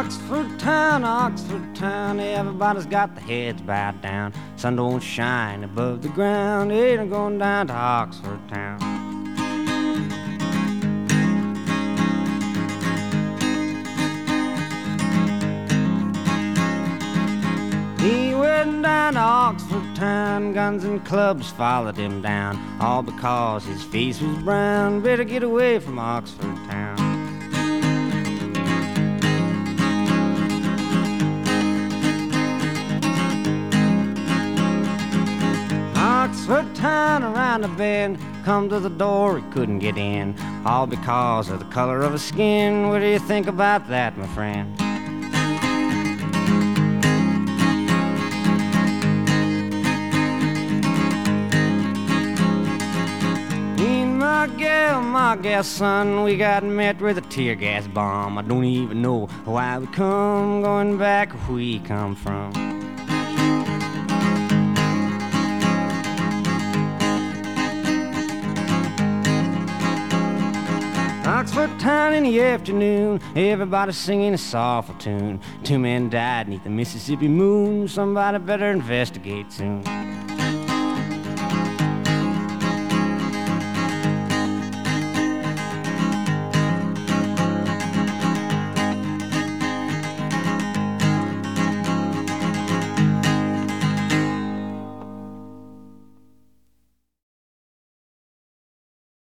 Oxford town, everybody's got their heads bowed down. Sun don't shine above the ground, ain't I'm going down to Oxford town. He went down to Oxford town, guns and clubs followed him down, all because his face was brown. Better get away from Oxford town. Oxford town around the bend, come to the door, he couldn't get in, all because of the color of his skin. What do you think about that, my friend? My gal, son, we got met with a tear gas bomb. I don't even know why we come, going back where we come from. Oxford town in the afternoon, everybody singing a soulful tune. 2 men died 'neath the Mississippi moon, somebody better investigate soon.